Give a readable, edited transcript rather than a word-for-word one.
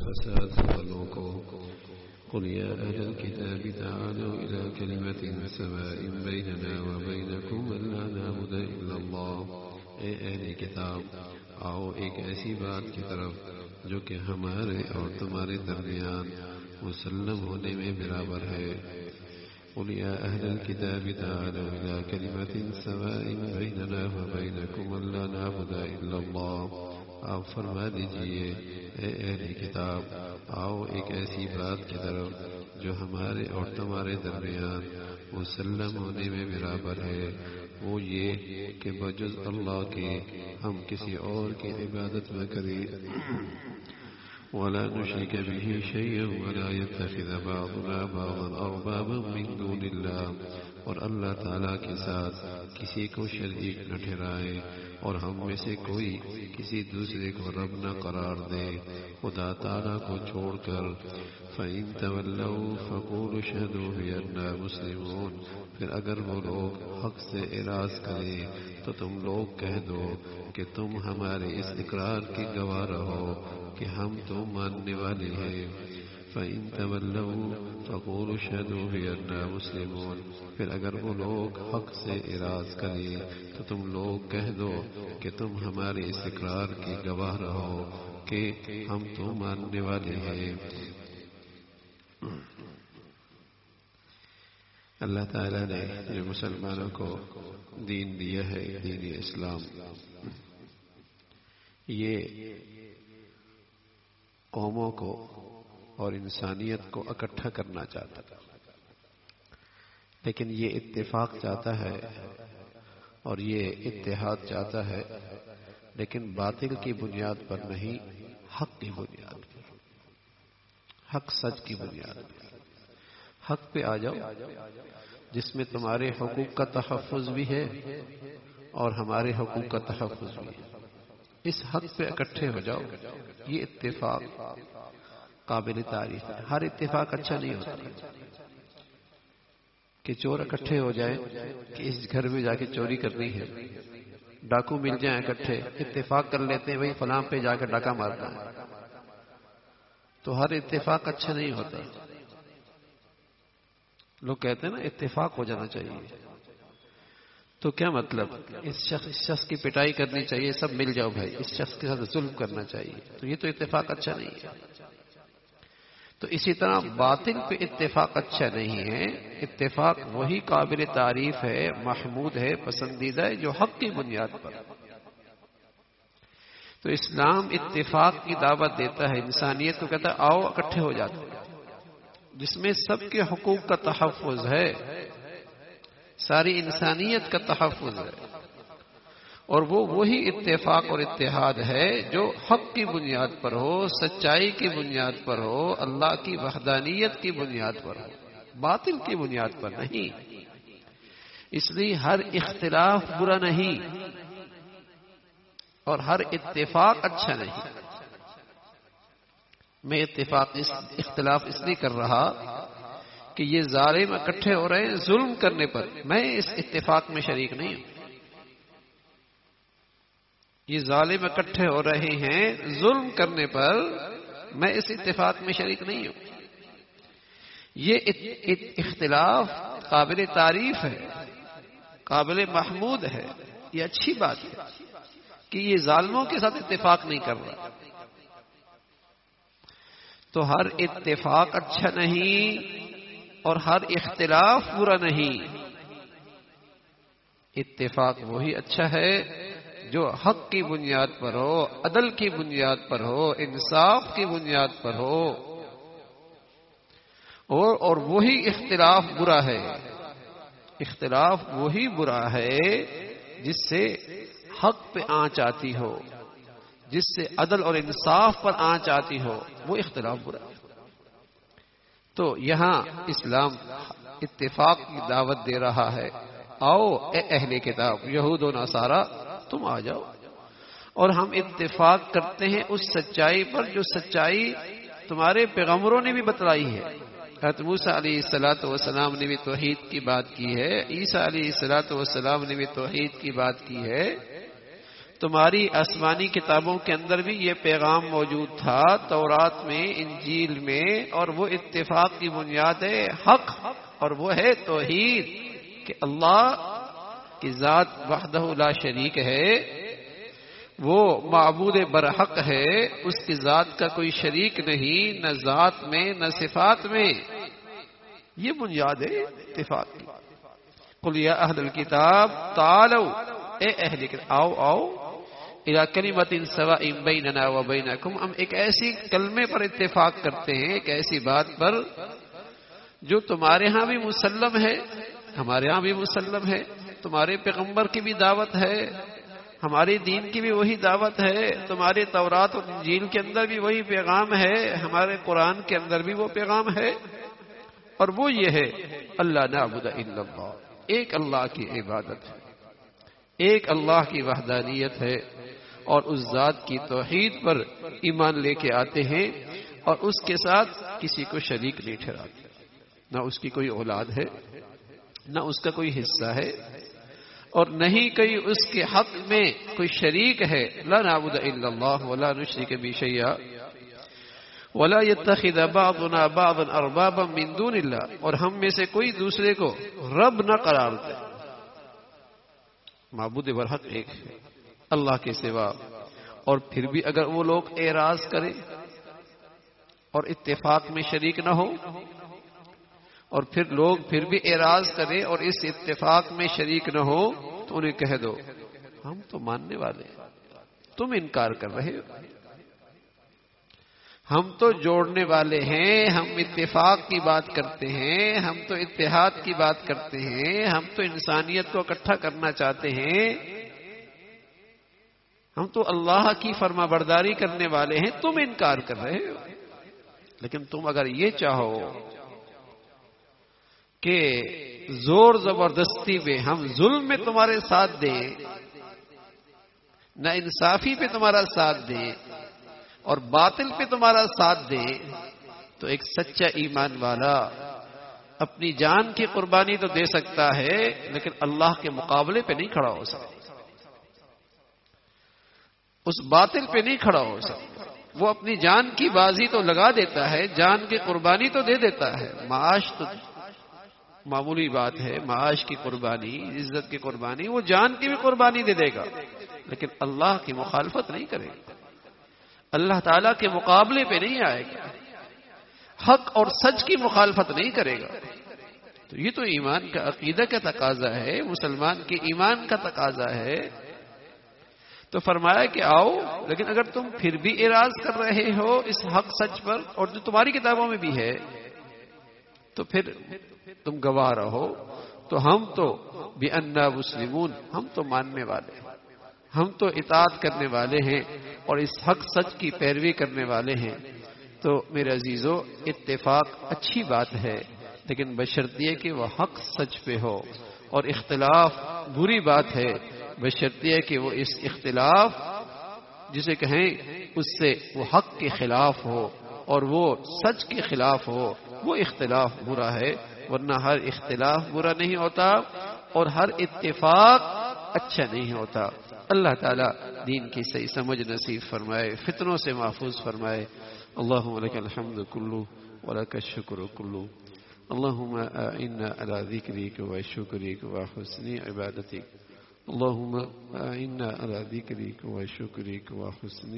فساد والوں کو قل يا أهل الكتاب تعالوا إلى كلمة سواء بيننا وبينكم ألا نعبد إلا الله. اے اہل کتاب، آؤ ایک ایسی بات کی طرف جو کہ ہمارے اور تمہارے درمیان مسلم ہونے میں برابر ہے. قل يا أهل الكتاب تعالوا إلى كلمة سواء بيننا وبينكم ألا نعبد إلا الله. آپ فرما دیجئے اے اہل کتاب، آؤ ایک ایسی بات کی طرف جو ہمارے اور تمہارے درمیان مسلم ہونے میں برابر ہے، وہ یہ کہ بجز اللہ کے ہم کسی اور کی عبادت نہ کریں. ولا نشرك به شيئا ولا يتخذ بعضنا بعضا أربابا من دون الله. اور اللہ تعالیٰ کے ساتھ کسی کو شریک نہ ٹھہرائے اور ہم میں سے کوئی کسی دوسرے کو رب نہ قرار دے خدا تعالیٰ کو چھوڑ کر. فَإِن تَوَلَّوْا فَقُولُوا اشْهَدُوا بِأَنَّا مُسْلِمُونَ. پھر اگر وہ لوگ حق سے اعراض کریں تو تم لوگ کہہ دو کہ تم ہمارے اس اقرار کی گواہ رہو کہ ہم تو ماننے والے ہیں. فَإِن تَوَلَّوْا فَقُولُوا اشْهَدُوا بِأَنَّا مُسْلِمُونَ. پھر اگر وہ لوگ حق سے اعراض کریں تو تم لوگ کہہ دو کہ تم ہمارے اس اقرار کی گواہ رہو کہ ہم تو ماننے والے ہیں. اللہ تعالیٰ نے جو مسلمانوں کو دین دیا ہے، دین اسلام، یہ قوموں کو اور انسانیت کو اکٹھا کرنا چاہتا تھا، لیکن یہ اتفاق چاہتا ہے اور یہ اتحاد چاہتا ہے، لیکن باطل کی بنیاد پر نہیں، حق کی بنیاد پر، حق سچ کی بنیاد پر. حق پہ آ جاؤ جس میں تمہارے حقوق کا تحفظ بھی ہے اور ہمارے حقوق کا تحفظ بھی ہے. اس حق پہ اکٹھے ہو جاؤ. یہ اتفاق قابل تعریف ہے. ہر اتفاق اچھا نہیں ہوتا کہ چور اکٹھے ہو جائیں کہ اس گھر میں جا کے چوری کرنی ہے، ڈاکو مل جائیں اکٹھے، اتفاق کر لیتے ہیں وہی فلاں پہ جا کے ڈاکہ مارنا ہے. تو ہر اتفاق اچھا نہیں ہوتا. لوگ کہتے ہیں نا اتفاق ہو جانا چاہیے. تو کیا مطلب؟ اس شخص کی پٹائی کرنی چاہیے، سب مل جاؤ بھائی، اس شخص کے ساتھ ظلم کرنا چاہیے. تو یہ تو اتفاق اچھا نہیں ہے. تو اسی طرح باطل پہ اتفاق اچھا نہیں ہے. اتفاق وہی قابل تعریف ہے، محمود ہے، پسندیدہ ہے جو حق کی بنیاد پر. تو اسلام اتفاق کی دعوت دیتا ہے، انسانیت کو کہتا ہے آؤ اکٹھے ہو جاتے ہیں، جس میں سب کے حقوق کا تحفظ ہے، ساری انسانیت کا تحفظ ہے. اور وہ وہی اتفاق اور اتحاد ہے جو حق کی بنیاد پر ہو، سچائی کی بنیاد پر ہو، اللہ کی وحدانیت کی بنیاد پر ہو، باطل کی بنیاد پر نہیں. اس لیے ہر اختلاف برا نہیں اور ہر اتفاق اچھا نہیں. میں اختلاف اس لیے کر رہا کہ یہ ظالم اکٹھے ہو رہے ہیں ظلم کرنے پر، میں اس اتفاق میں شریک نہیں ہوں. یہ ظالم اکٹھے ہو رہے ہیں ظلم کرنے پر، میں اس اتفاق میں شریک نہیں ہوں. یہ اختلاف قابل تعریف ہے، قابل محمود ہے. یہ اچھی بات ہے کہ یہ ظالموں کے ساتھ اتفاق نہیں کر رہا. تو ہر اتفاق اچھا نہیں اور ہر اختلاف برا نہیں. اتفاق وہی اچھا ہے جو حق کی بنیاد پر ہو، عدل کی بنیاد پر ہو، انصاف کی بنیاد پر ہو. اور وہی اختلاف برا ہے. اختلاف وہی برا ہے جس سے حق پہ آنچ آتی ہو، جس سے عدل اور انصاف پر آنچ آتی ہو، وہ اختلاف برا ہے. تو یہاں اسلام اتفاق کی دعوت دے رہا ہے. آؤ اے اہل کتاب، یہود و نصارہ، تم آ جاؤ اور ہم اتفاق کرتے ہیں اس سچائی پر جو سچائی تمہارے پیغمبروں نے بھی بتلائی ہے. حضرت موسیٰ علیہ السلام نے بھی توحید کی بات کی ہے، عیسیٰ علیہ السلام نے بھی توحید کی بات کی ہے. تمہاری آسمانی کتابوں کے اندر بھی یہ پیغام موجود تھا، تورات میں، انجیل میں، اور وہ اتفاق کی بنیاد ہے حق، اور وہ ہے توحید، کہ اللہ کی ذات وحدہ لا شریک ہے، وہ معبود برحق ہے، اس کی ذات کا کوئی شریک نہیں، نہ ذات میں نہ صفات میں. یہ بنیاد ہے اتفاق کی. قل یا اہل الکتاب تعالوا، اے اہل کتاب آؤ آؤ، الی کلمۃ سواء بیننا وبینکم، ہم ایک ایسی کلمے پر اتفاق کرتے ہیں، ایک ایسی بات پر جو تمہارے ہاں بھی مسلم ہے، ہمارے ہاں بھی مسلم ہے، تمہارے پیغمبر کی بھی دعوت ہے، ہمارے دین کی بھی وہی دعوت ہے، تمہارے تورات اور انجیل کے اندر بھی وہی پیغام ہے، ہمارے قرآن کے اندر بھی وہ پیغام ہے، اور وہ یہ ہے اللہ نعبد الا اللہ، ایک اللہ کی عبادت ہے، ایک اللہ کی وحدانیت ہے، اور اس ذات کی توحید پر ایمان لے کے آتے ہیں، اور اس کے ساتھ کسی کو شریک نہیں ٹھہراتے، نہ اس کی کوئی اولاد ہے، نہ اس کا کوئی حصہ ہے، اور نہیں کوئی اس کے حق میں کوئی شریک ہے. لا نعبد الا اللہ ولا نشرک به شیئا ولا يتخذ بعضنا بعضا اربابا من دون اللہ، اور ہم میں سے کوئی دوسرے کو رب نہ قرار دے. معبود برحق ایک ہے اللہ کے سوا، اور پھر بھی اگر وہ لوگ اعراض کریں اور اتفاق میں شریک نہ ہو، اور پھر لوگ پھر بھی اعراض کریں اور اس اتفاق میں شریک نہ ہو، تو انہیں کہہ دو ہم تو ماننے والے ہیں، تم انکار کر رہے ہو، ہم تو جوڑنے والے ہیں، ہم اتفاق کی بات کرتے ہیں، ہم تو اتحاد کی بات کرتے ہیں، ہم تو انسانیت کو اکٹھا کرنا چاہتے ہیں، ہم تو اللہ کی فرما برداری کرنے والے ہیں، تم انکار کر رہے ہو. لیکن تم اگر یہ چاہو کہ زور زبردستی میں ہم ظلم میں تمہارے ساتھ دیں، نہ انصافی پہ تمہارا ساتھ دیں، اور باطل پہ تمہارا ساتھ دیں، تو ایک سچا ایمان والا اپنی جان کی قربانی تو دے سکتا ہے، لیکن اللہ کے مقابلے پہ نہیں کھڑا ہو سکتا، اس باطل پہ نہیں کھڑا ہو سکتا. وہ اپنی جان کی بازی تو لگا دیتا ہے، جان کی قربانی تو دے دیتا ہے، معاش تو معمولی بات ہے، معاش کی قربانی، عزت کی قربانی، وہ جان کی بھی قربانی دے دے گا، لیکن اللہ کی مخالفت نہیں کرے گا، اللہ تعالیٰ کے مقابلے پہ نہیں آئے گا، حق اور سچ کی مخالفت نہیں کرے گا. تو یہ تو ایمان کا عقیدہ کا تقاضا ہے، مسلمان کے ایمان کا تقاضا ہے. تو فرمایا کہ آؤ، لیکن اگر تم پھر بھی اعراض کر رہے ہو اس حق سچ پر، اور جو تمہاری کتابوں میں بھی ہے، تو پھر تم گواہ رہو. تو ہم تو بِأَنَّا مُسْلِمُونَ، ہم تو ماننے والے ہیں، ہم تو اطاعت کرنے والے ہیں، اور اس حق سچ کی پیروی کرنے والے ہیں. تو میرے عزیزو، اتفاق اچھی بات ہے، لیکن بشرطیہ ہے کہ وہ حق سچ پہ ہو، اور اختلاف بری بات ہے بشرطیہ ہے کہ وہ اس اختلاف جسے کہیں اس سے وہ حق کے خلاف ہو اور وہ سچ کے خلاف ہو، وہ اختلاف برا ہے. ورنہ ہر اختلاف برا نہیں ہوتا، اور ہر اتفاق اچھا نہیں ہوتا. اللہ تعالیٰ دین کی صحیح سمجھ نصیب فرمائے، فتنوں سے محفوظ فرمائے. اللہم لک الحمد کلو ولک الشکر کلو، اللہم اعنا علی ذکرک و شکرک و حسن عبادتک، اللہم اعنا علی ذکرک و شکرک و حسن